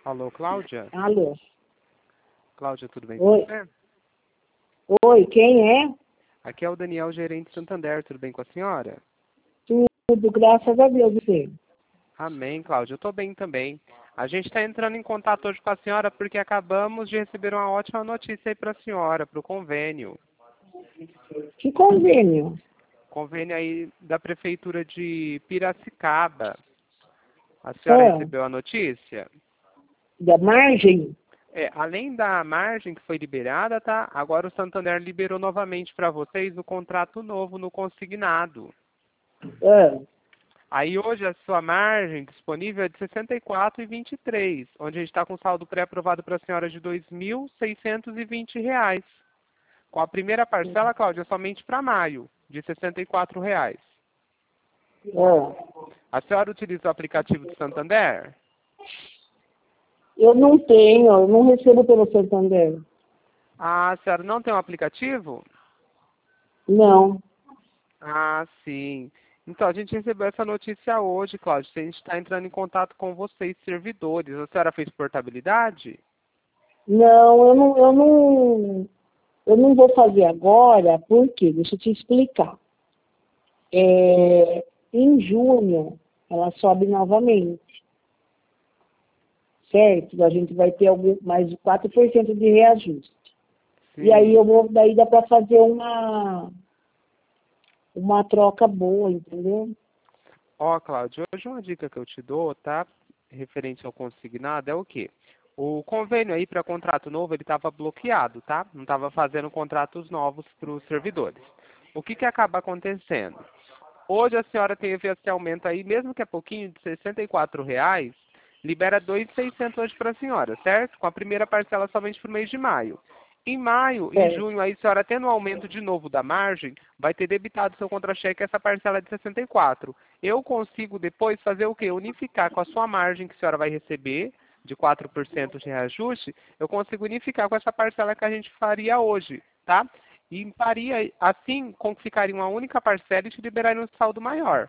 Alô, Cláudia? Alô? Cláudia, tudo bem Oi. com você? Oi, quem é? Aqui é o Daniel, gerente Santander, tudo bem com a senhora? Tudo, graças a Deus, você. Amém, Cláudia, eu estou bem também. A gente está entrando em contato hoje com a senhora porque acabamos de receber uma ótima notícia aí para a senhora, para o convênio. Que convênio? Convênio aí da Prefeitura de Piracicaba. A senhora recebeu a notícia? Da margem? Além da margem que foi liberada, tá? Agora o Santander liberou novamente para vocês o contrato novo no consignado. Aí hoje a sua margem disponível é de 64,23, onde a gente está com saldo pré-aprovado para a senhora de R$ 2.620. Com a primeira parcela, Cláudia, somente para maio, de R$ 64. A senhora utiliza o aplicativo do Santander? Eu não tenho, eu não recebo pelo Santander. Ah, a senhora não tem um aplicativo? Não. Ah, sim. Então, a gente recebeu essa notícia hoje, Cláudio. A gente está entrando em contato com vocês, servidores. A senhora fez portabilidade? Não, eu não vou fazer agora, por quê? Deixa eu te explicar. Em junho, ela sobe novamente. Certo? A gente vai ter mais de 4% de reajuste. Sim. E aí daí dá para fazer uma troca boa, entendeu? Ó, Cláudio, hoje uma dica que eu te dou, tá? Referente ao consignado, é o quê? O convênio aí para contrato novo, ele estava bloqueado, tá? Não estava fazendo contratos novos para os servidores. O que acaba acontecendo? Hoje a senhora teve esse aumento aí, mesmo que é pouquinho, de R$ 64, libera 2.600 hoje para a senhora, certo? Com a primeira parcela somente para o mês de maio. Em maio e junho, aí, a senhora tendo um aumento de novo da margem, vai ter debitado seu contra-cheque essa parcela de 64. Eu consigo depois fazer o quê? Unificar com a sua margem que a senhora vai receber, de 4% de reajuste, eu consigo unificar com essa parcela que a gente faria hoje, tá? E faria assim, como ficaria uma única parcela e te liberaria um saldo maior.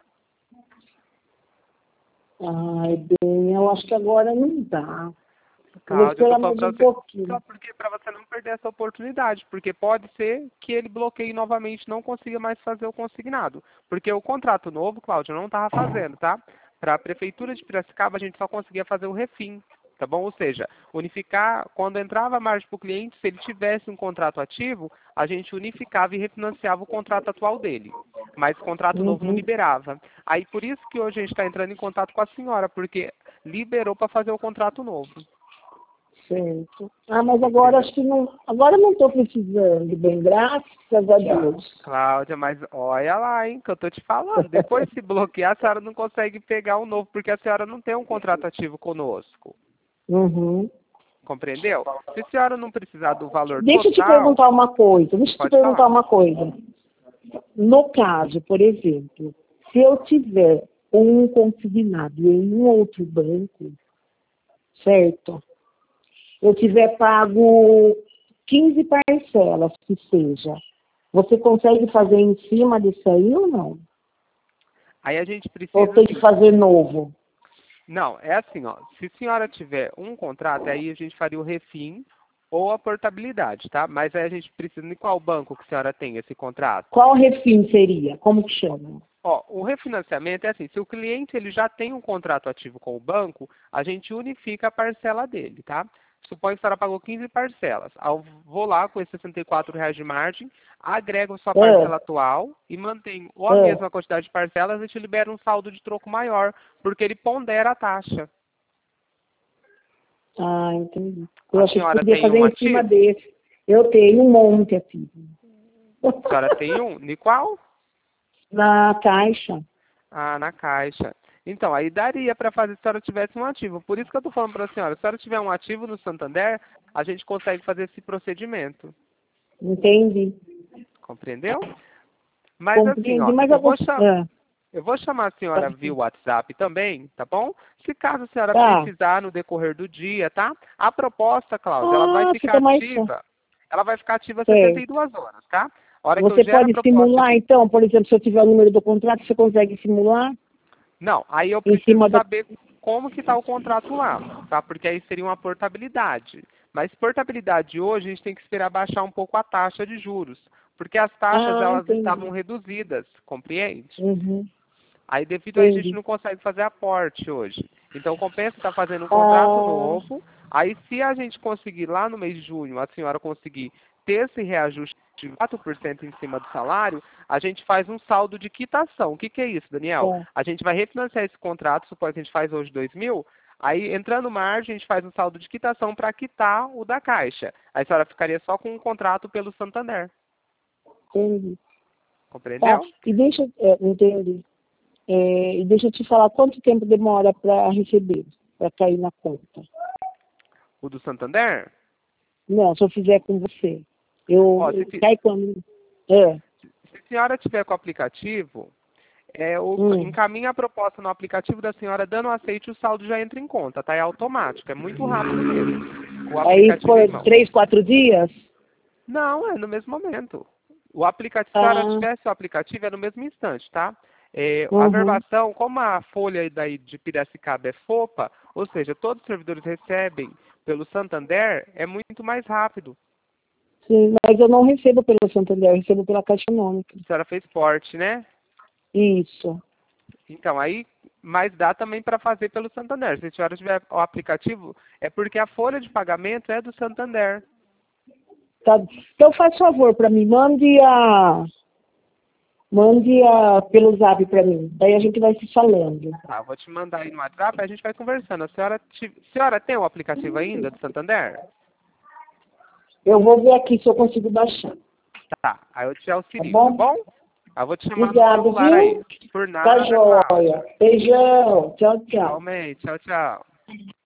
Ai, bem, eu acho que agora não dá. Cláudia, eu tô falando Mais para um você, pouquinho. só porque para você não perder essa oportunidade, porque pode ser que ele bloqueie novamente, não consiga mais fazer o consignado, porque o contrato novo, Cláudia, não estava fazendo, tá? Para a prefeitura de Piracicaba a gente só conseguia fazer o refim, tá bom? Ou seja, unificar, quando entrava a margem para o cliente, se ele tivesse um contrato ativo, a gente unificava e refinanciava o contrato atual dele, mas o contrato novo não liberava. Aí por isso que hoje a gente está entrando em contato com a senhora, porque liberou para fazer o contrato novo. Certo. Ah, mas agora acho que não. Agora eu não estou precisando, bem, graças a Deus. Cláudia, mas olha lá, hein, que eu tô te falando. Depois se bloquear, a senhora não consegue pegar um novo, porque a senhora não tem um contrato ativo conosco. Compreendeu? Se a senhora não precisar do valor Deixa eu te total, perguntar uma coisa. pode falar. No caso, por exemplo, se eu tiver um consignado em um outro banco, certo? Eu tiver pago 15 parcelas, que seja, você consegue fazer em cima disso aí ou não? Aí a gente precisa... Ou tem que fazer novo? Não, é assim, ó. Se a senhora tiver um contrato, aí a gente faria o refim ou a portabilidade, tá? Mas aí a gente precisa... Em qual banco que a senhora tem esse contrato? Qual refim seria? Como que chama? Ó, o refinanciamento é assim, se o cliente ele já tem um contrato ativo com o banco, a gente unifica a parcela dele, tá? Supõe que a senhora pagou 15 parcelas. Eu vou lá com esses R$ 64 de margem, agrego a sua parcela atual e mantenho ou a mesma quantidade de parcelas e te libera um saldo de troco maior, porque ele pondera a taxa. Ah, entendi. A Eu achei que senhora podia tem fazer um em cima ativo? desse. Eu tenho um monte ativo. A senhora tem um? De qual? Na Caixa. Ah, na Caixa. Então, aí daria para fazer se a senhora tivesse um ativo. Por isso que eu estou falando para a senhora, se a senhora tiver um ativo no Santander, a gente consegue fazer esse procedimento. Entendi. Compreendeu? Mas assim, ó, Mas eu vou chamar a senhora via WhatsApp também, tá bom? Se caso a senhora Tá. precisar no decorrer do dia, tá? A proposta, Cláudia, ela vai ficar ativa. Ela vai ficar ativa 72 horas, tá? A hora que eu Você gero a pode proposta simular, aqui. então, por exemplo, se eu tiver o número do contrato, você consegue simular? Não, aí eu Em preciso cima da... saber como que está o contrato lá, tá? Porque aí seria uma portabilidade. Mas portabilidade hoje, a gente tem que esperar baixar um pouco a taxa de juros. Porque as taxas, elas entendi. estavam reduzidas, compreende? Uhum, Aí, devido a isso, a gente entendi. não consegue fazer aporte hoje. Então, compensa estar fazendo um contrato Ah, novo. Aí, se a gente conseguir lá no mês de junho, a senhora conseguir ter esse reajuste de 4% em cima do salário, a gente faz um saldo de quitação. O que, que é isso, Daniel? tá, A gente vai refinanciar esse contrato, supõe que a gente faz hoje 2.000, aí entrando margem, a gente faz um saldo de quitação para quitar o da Caixa. Aí a senhora ficaria só com um contrato pelo Santander. entendi. Tá, Compreendeu? e entendi. E deixa eu te falar quanto tempo demora para receber, para cair na conta. O do Santander? Não, se eu fizer com você. Ó, Cai quando? É. se a senhora tiver com o aplicativo, Hum. encaminha a proposta no aplicativo da senhora, dando aceite, o saldo já entra em conta, tá? É automático, é muito rápido mesmo. O Aí aplicativo em por mãos. 3, 4 dias? Não, é no mesmo momento. O aplicativo, se a senhora Ah, tivesse o aplicativo, é no mesmo instante, tá? A uhum. verbação, como a folha daí de Piracicaba é FOPA, ou seja, todos os servidores recebem pelo Santander, é muito mais rápido. Sim, mas eu não recebo pelo Santander, eu recebo pela Caixa Econômica. A senhora fez porte, né? Isso. Então, aí, mas dá também para fazer pelo Santander. Se a senhora tiver o aplicativo, é porque a folha de pagamento é do Santander. Tá. Então faz favor para mim, mande pelo Zap para mim. Daí a gente vai se falando. Tá, vou te mandar aí no WhatsApp, a gente vai conversando. A senhora tem o aplicativo ainda do Santander? Eu vou ver aqui se eu consigo baixar. Tá, aí eu te Tá auxilio, tá bom? bom? Aí eu vou te chamar no Obrigado, celular aí. viu? Por Tá nada, joia. Cláudia. Beijão. Tchau, tchau. Igualmente. Tchau, tchau.